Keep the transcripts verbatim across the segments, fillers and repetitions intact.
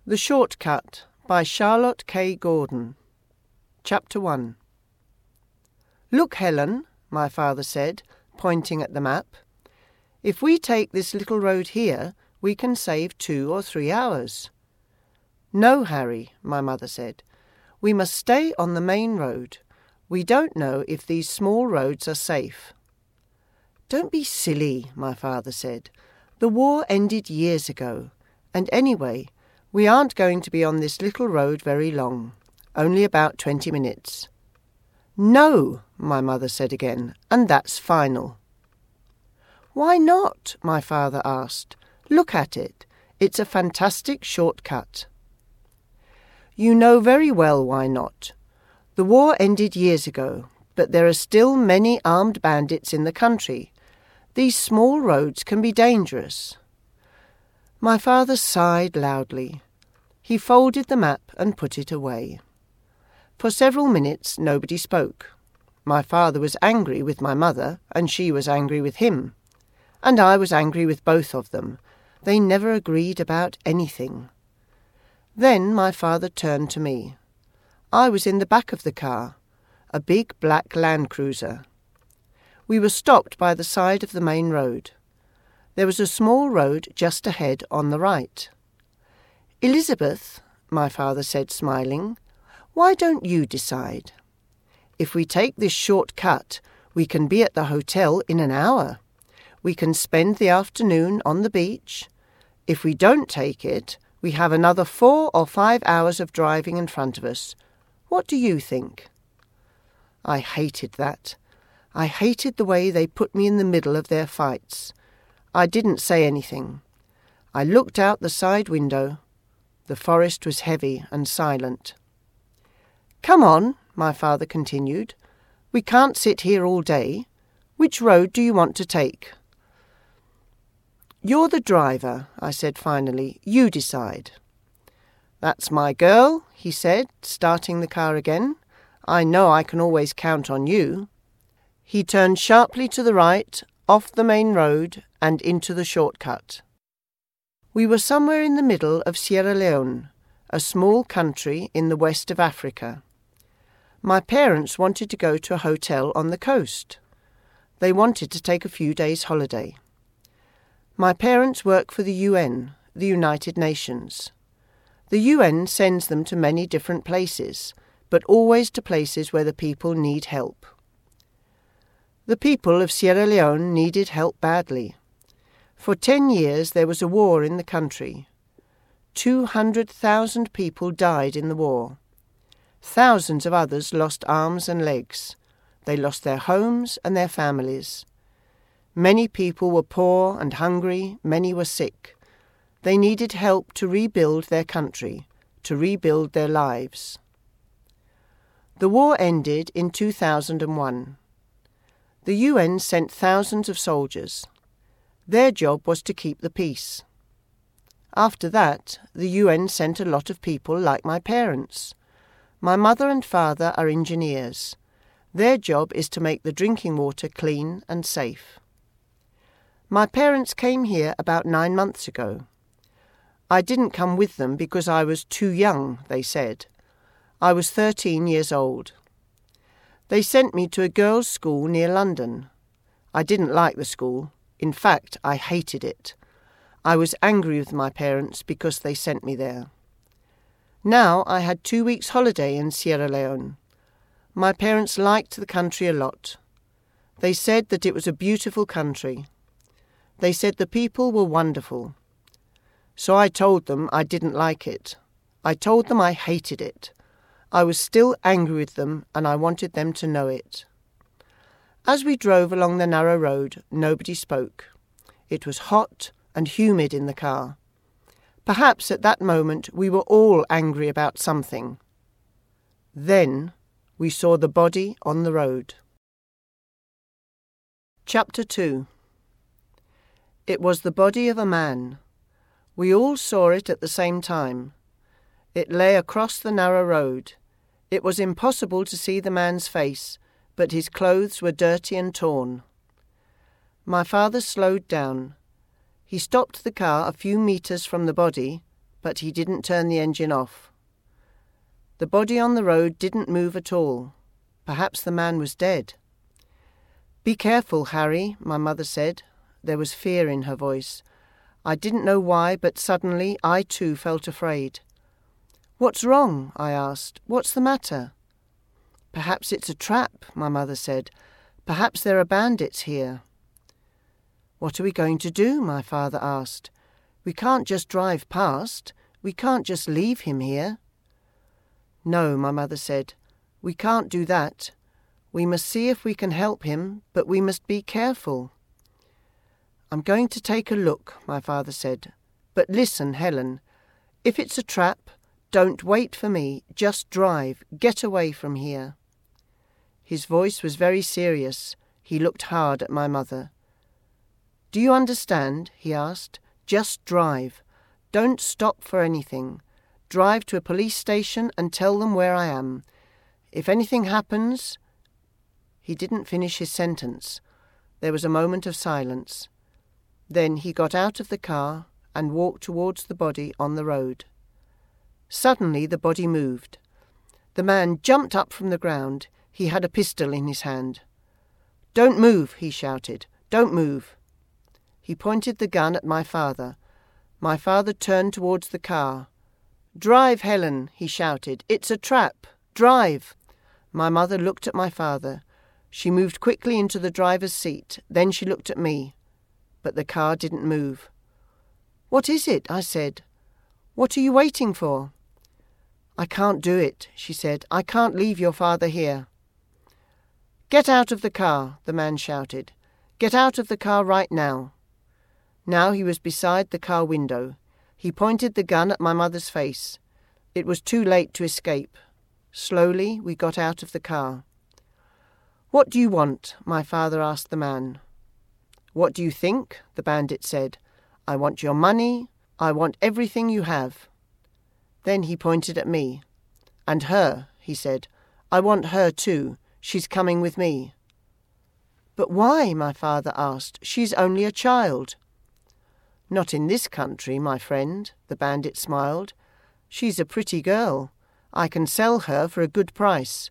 The Shortcut by Charlotte K. Gordon. Chapter one. "Look, Helen," my father said, pointing at the map. "If we take this little road here, we can save two or three hours." "No, Harry," my mother said. "We must stay on the main road. We don't know if these small roads are safe." "Don't be silly," my father said. "The war ended years ago. And anyway, we aren't going to be on this little road very long, only about twenty minutes. "No," my mother said again, "and that's final." "Why not?" my father asked. "Look at it. It's a fantastic shortcut." "You know very well why not. The war ended years ago, but there are still many armed bandits in the country. These small roads can be dangerous." My father sighed loudly. He folded the map and put it away. For several minutes nobody spoke. My father was angry with my mother, and she was angry with him. And I was angry with both of them. They never agreed about anything. Then my father turned to me. I was in the back of the car, a big black Land Cruiser. We were stopped by the side of the main road. There was a small road just ahead on the right. "Elizabeth," my father said, smiling, "why don't you decide? If we take this short cut, we can be at the hotel in an hour. We can spend the afternoon on the beach. If we don't take it, we have another four or five hours of driving in front of us. What do you think?" I hated that. I hated the way they put me in the middle of their fights. I didn't say anything. I looked out the side window. The forest was heavy and silent. "Come on," my father continued. "We can't sit here all day. Which road do you want to take?" "You're the driver," I said finally. "You decide." "That's my girl," he said, starting the car again. "I know I can always count on you." He turned sharply to the right, off the main road, and into the shortcut. We were somewhere in the middle of Sierra Leone, a small country in the west of Africa. My parents wanted to go to a hotel on the coast. They wanted to take a few days' holiday. My parents work for the U N, the United Nations. The U N sends them to many different places, but always to places where the people need help. The people of Sierra Leone needed help badly. For ten years there was a war in the country. Two hundred thousand people died in the war. Thousands of others lost arms and legs. They lost their homes and their families. Many people were poor and hungry, many were sick. They needed help to rebuild their country, to rebuild their lives. The war ended in two thousand one. The U N sent thousands of soldiers. Their job was to keep the peace. After that, the U N sent a lot of people like my parents. My mother and father are engineers. Their job is to make the drinking water clean and safe. My parents came here about nine months ago. I didn't come with them because I was too young, they said. I was thirteen years old. They sent me to a girls' school near London. I didn't like the school. In fact, I hated it. I was angry with my parents because they sent me there. Now I had two weeks' holiday in Sierra Leone. My parents liked the country a lot. They said that it was a beautiful country. They said the people were wonderful. So I told them I didn't like it. I told them I hated it. I was still angry with them, and I wanted them to know it. As we drove along the narrow road, nobody spoke. It was hot and humid in the car. Perhaps at that moment we were all angry about something. Then we saw the body on the road. Chapter two. It was the body of a man. We all saw it at the same time. It lay across the narrow road. It was impossible to see the man's face, but his clothes were dirty and torn. My father slowed down. He stopped the car a few metres from the body, but he didn't turn the engine off. The body on the road didn't move at all. Perhaps the man was dead. "Be careful, Harry," my mother said. There was fear in her voice. I didn't know why, but suddenly I too felt afraid. "What's wrong?" I asked. "What's the matter?" "Perhaps it's a trap," my mother said. "Perhaps there are bandits here." "What are we going to do?" my father asked. "We can't just drive past. We can't just leave him here." "No," my mother said. "We can't do that. We must see if we can help him, but we must be careful." "I'm going to take a look," my father said. "But listen, Helen. If it's a trap, don't wait for me. Just drive. Get away from here." His voice was very serious. He looked hard at my mother. "Do you understand?" he asked. "Just drive. Don't stop for anything. Drive to a police station and tell them where I am. If anything happens—" He didn't finish his sentence. There was a moment of silence. Then he got out of the car and walked towards the body on the road. Suddenly the body moved. The man jumped up from the ground. He had a pistol in his hand. "Don't move," he shouted. "Don't move." He pointed the gun at my father. My father turned towards the car. "Drive, Helen," he shouted. "It's a trap. Drive." My mother looked at my father. She moved quickly into the driver's seat. Then she looked at me. But the car didn't move. "What is it?" I said. "What are you waiting for?" "I can't do it," she said. "I can't leave your father here." "Get out of the car," the man shouted. "Get out of the car right now." Now he was beside the car window. He pointed the gun at my mother's face. It was too late to escape. Slowly we got out of the car. "What do you want?" my father asked the man. "What do you think?" the bandit said. "I want your money. I want everything you have." Then he pointed at me. "And her," he said. "I want her too. She's coming with me." "But why?" my father asked. "She's only a child." "Not in this country, my friend," the bandit smiled. "She's a pretty girl. I can sell her for a good price."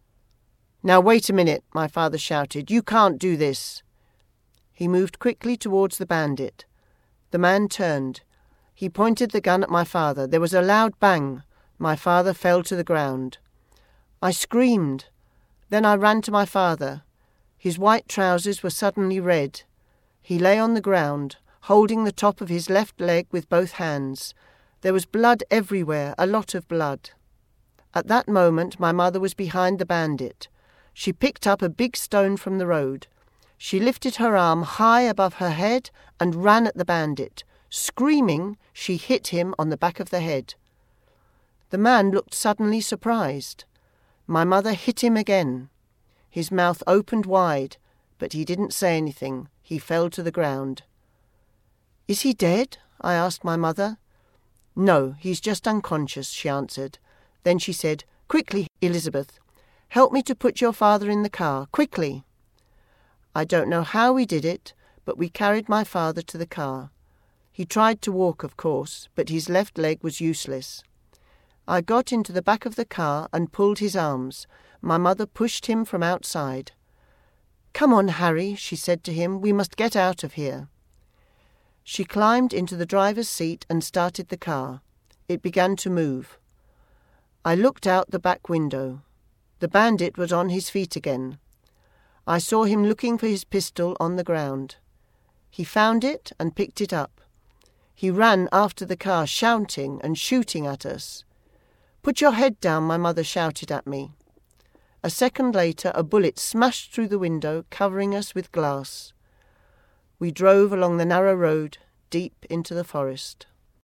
"Now wait a minute," my father shouted. "You can't do this." He moved quickly towards the bandit. The man turned. He pointed the gun at my father. There was a loud bang. My father fell to the ground. I screamed. Then I ran to my father. His white trousers were suddenly red. He lay on the ground, holding the top of his left leg with both hands. There was blood everywhere, a lot of blood. At that moment my mother was behind the bandit. She picked up a big stone from the road. She lifted her arm high above her head and ran at the bandit. Screaming, she hit him on the back of the head. The man looked suddenly surprised. My mother hit him again. His mouth opened wide, but he didn't say anything. He fell to the ground. "Is he dead?" I asked my mother. "No, he's just unconscious," she answered. Then she said, "Quickly, Elizabeth. Help me to put your father in the car, quickly." I don't know how we did it, but we carried my father to the car. He tried to walk, of course, but his left leg was useless. I got into the back of the car and pulled his arms. My mother pushed him from outside. "Come on, Harry," she said to him. "We must get out of here." She climbed into the driver's seat and started the car. It began to move. I looked out the back window. The bandit was on his feet again. I saw him looking for his pistol on the ground. He found it and picked it up. He ran after the car, shouting and shooting at us. "Put your head down," my mother shouted at me. A second later, a bullet smashed through the window, covering us with glass. We drove along the narrow road, deep into the forest.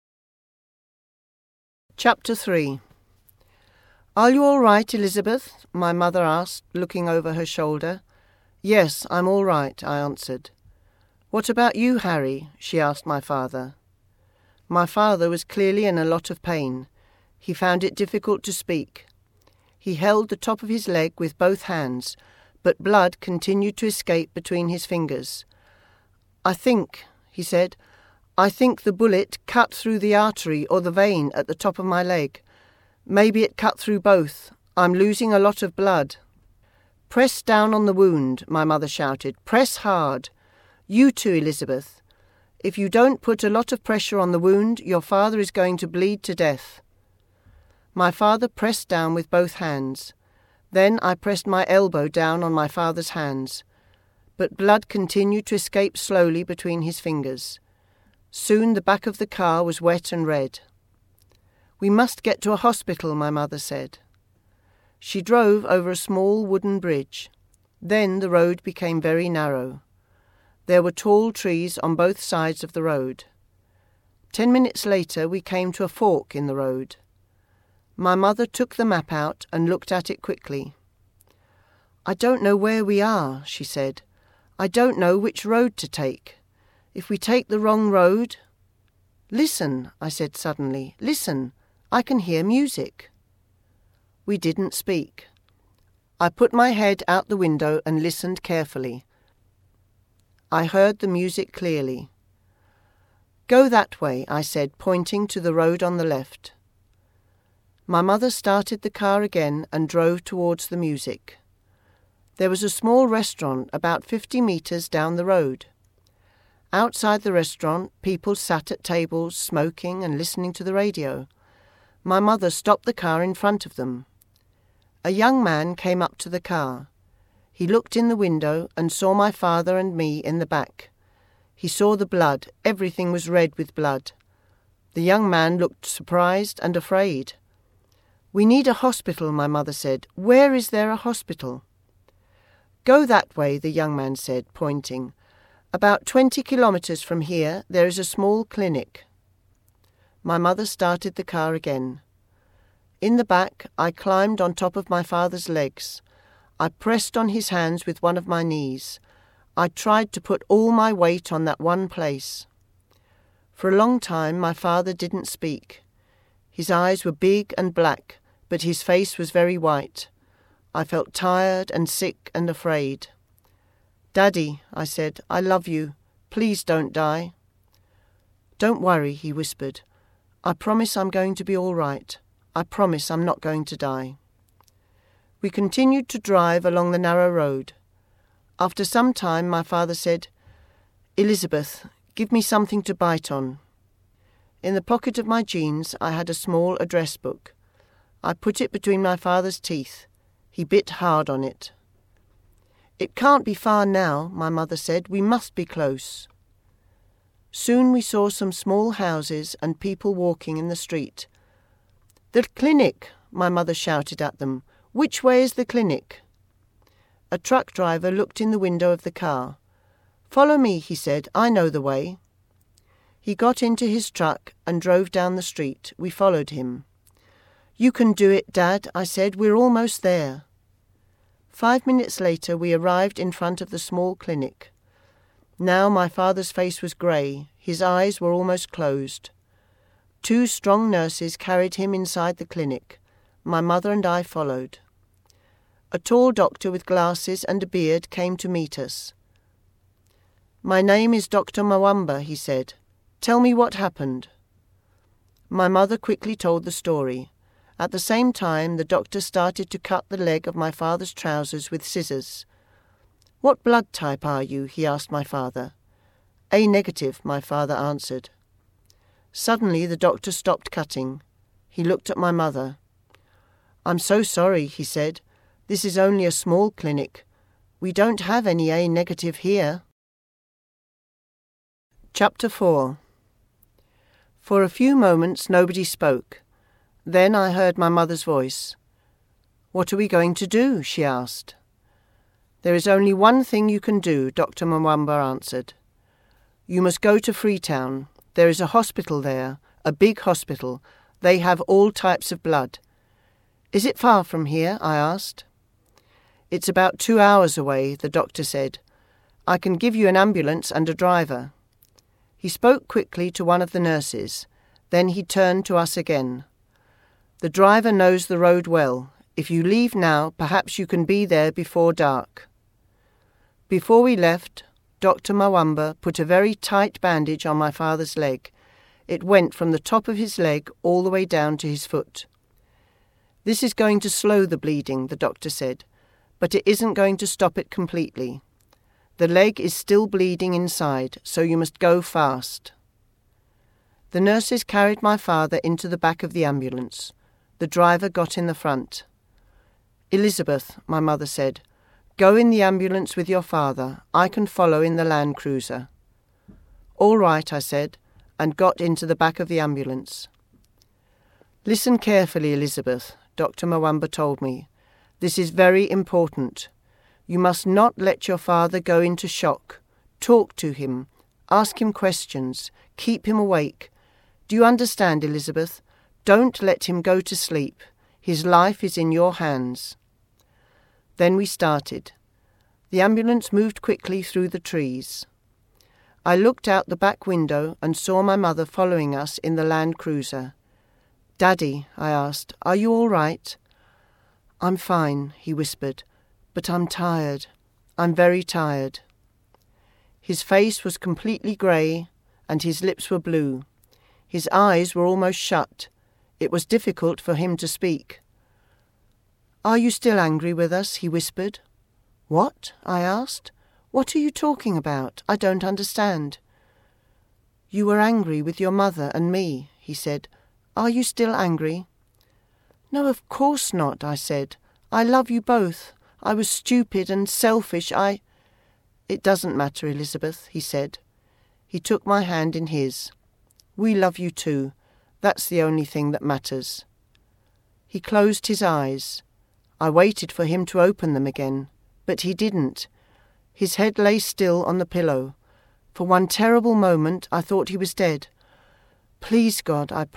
Chapter three. "Are you all right, Elizabeth?" my mother asked, looking over her shoulder. "Yes, I'm all right," I answered. "What about you, Harry?" she asked my father. My father was clearly in a lot of pain. He found it difficult to speak. He held the top of his leg with both hands, but blood continued to escape between his fingers. "I think," he said, I think the bullet cut through the artery or the vein at the top of my leg. Maybe it cut through both. I'm losing a lot of blood." "Press down on the wound," my mother shouted. "Press hard. You too, Elizabeth. If you don't put a lot of pressure on the wound, your father is going to bleed to death." My father pressed down with both hands. Then I pressed my elbow down on my father's hands. But blood continued to escape slowly between his fingers. Soon the back of the car was wet and red. "We must get to a hospital," my mother said. She drove over a small wooden bridge. Then the road became very narrow. There were tall trees on both sides of the road. Ten minutes later we came to a fork in the road. My mother took the map out and looked at it quickly. "I don't know where we are," she said. "I don't know which road to take. If we take the wrong road—" "Listen," I said suddenly. "Listen. I can hear music." We didn't speak. I put my head out the window and listened carefully. I heard the music clearly. "Go that way," I said, pointing to the road on the left. My mother started the car again and drove towards the music. There was a small restaurant about fifty metres down the road. Outside the restaurant, people sat at tables, smoking and listening to the radio. My mother stopped the car in front of them. A young man came up to the car. He looked in the window and saw my father and me in the back. He saw the blood. Everything was red with blood. The young man looked surprised and afraid. "We need a hospital," my mother said. "Where is there a hospital?" "Go that way," the young man said, pointing. "About twenty kilometres from here there is a small clinic." My mother started the car again. In the back, I climbed on top of my father's legs. I pressed on his hands with one of my knees. I tried to put all my weight on that one place. For a long time my father didn't speak. His eyes were big and black, but his face was very white. I felt tired and sick and afraid. "Daddy," I said, "I love you. Please don't die." "Don't worry," he whispered. "I promise I'm going to be all right. I promise I'm not going to die." We continued to drive along the narrow road. After some time my father said, "Elizabeth, give me something to bite on." In the pocket of my jeans I had a small address book. I put it between my father's teeth. He bit hard on it. "It can't be far now," my mother said. "We must be close." Soon we saw some small houses and people walking in the street. "The clinic!" my mother shouted at them. "Which way is the clinic?" A truck driver looked in the window of the car. "Follow me," he said. "I know the way." He got into his truck and drove down the street. We followed him. "You can do it, Dad," I said. "We're almost there." Five minutes later we arrived in front of the small clinic. Now my father's face was grey. His eyes were almost closed. Two strong nurses carried him inside the clinic. My mother and I followed. A tall doctor with glasses and a beard came to meet us. "My name is Doctor Mwamba," he said. "Tell me what happened." My mother quickly told the story. At the same time, the doctor started to cut the leg of my father's trousers with scissors. "What blood type are you?" he asked my father. "A negative," my father answered. Suddenly the doctor stopped cutting. He looked at my mother. "I'm so sorry," he said. "This is only a small clinic. We don't have any A negative here." Chapter four. For a few moments nobody spoke. Then I heard my mother's voice. "What are we going to do?" she asked. "There is only one thing you can do," Doctor Mwamba answered. "You must go to Freetown. There is a hospital there, a big hospital. They have all types of blood." "Is it far from here?" I asked. "It's about two hours away," the doctor said. "I can give you an ambulance and a driver." He spoke quickly to one of the nurses. Then he turned to us again. "The driver knows the road well. If you leave now, perhaps you can be there before dark." Before we left, Doctor Mwamba put a very tight bandage on my father's leg. It went from the top of his leg all the way down to his foot. This is going to slow the bleeding, the doctor said, but it isn't going to stop it completely. The leg is still bleeding inside, so you must go fast. The nurses carried my father into the back of the ambulance. The driver got in the front. Elizabeth, my mother said, go in the ambulance with your father. I can follow in the Land Cruiser. All right, I said, and got into the back of the ambulance. Listen carefully, Elizabeth, Doctor Mwamba told me. This is very important. You must not let your father go into shock. Talk to him. Ask him questions. Keep him awake. Do you understand, Elizabeth? Don't let him go to sleep. His life is in your hands. Then we started. The ambulance moved quickly through the trees. I looked out the back window and saw my mother following us in the Land Cruiser. Daddy, I asked, are you all right? I'm fine, he whispered, but I'm tired. I'm very tired. His face was completely grey and his lips were blue. His eyes were almost shut. It was difficult for him to speak. Are you still angry with us? He whispered. What? I asked. What are you talking about? I don't understand. You were angry with your mother and me, he said. Are you still angry? No, of course not, I said. I love you both. I was stupid and selfish. I... It doesn't matter, Elizabeth, he said. He took my hand in his. We love you too. That's the only thing that matters. He closed his eyes. I waited for him to open them again, but he didn't. His head lay still on the pillow. For one terrible moment I thought he was dead. Please, God, I prayed.